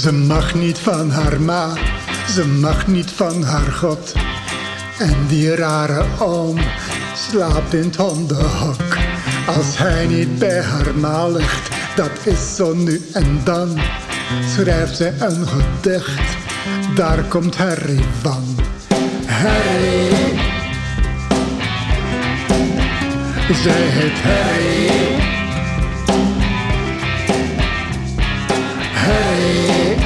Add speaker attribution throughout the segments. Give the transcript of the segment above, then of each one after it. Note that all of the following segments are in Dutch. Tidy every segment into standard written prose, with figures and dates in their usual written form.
Speaker 1: Ze mag niet van haar ma, ze mag niet van haar god. En die rare oom slaapt in het hondenhok. Als hij niet bij haar ma ligt, dat is zo nu en dan, schrijft zij een gedicht, daar komt Harry van. Harry, zij heet Harry. Harry.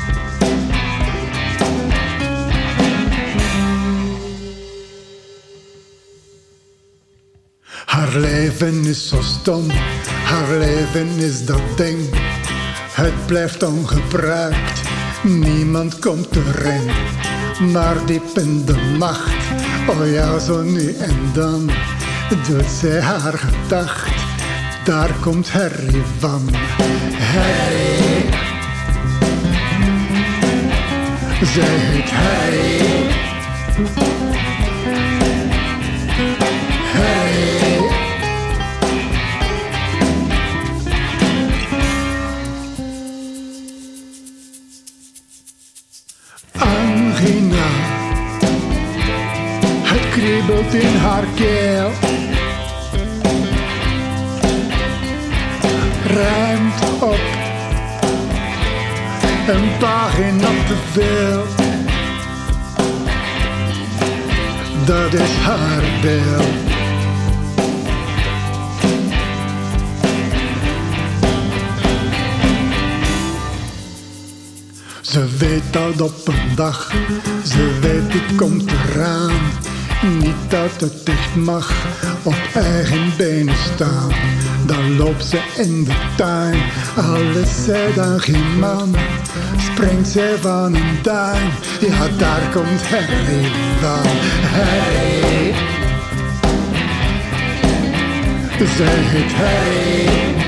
Speaker 1: Haar leven is zo stom, haar leven is dat ding. Het blijft ongebruikt, niemand komt erin. Maar diep in de nacht, oh ja, zo nu en dan, doet zij haar gedacht, daar komt Harry van. Harry, zij heet Harry. Harry. Angina, het kriebelt in haar keel. Ruimt op, een pagina te veel. Dat is haar beeld. Ze weet dat op een dag, ze weet het komt eraan. Niet dat het dicht mag, op eigen benen staan. Dan loopt ze in de tuin, al is zij dan geen man. Springt zij van een duin, ja daar komt Harry van. Harry, zij heet Harry.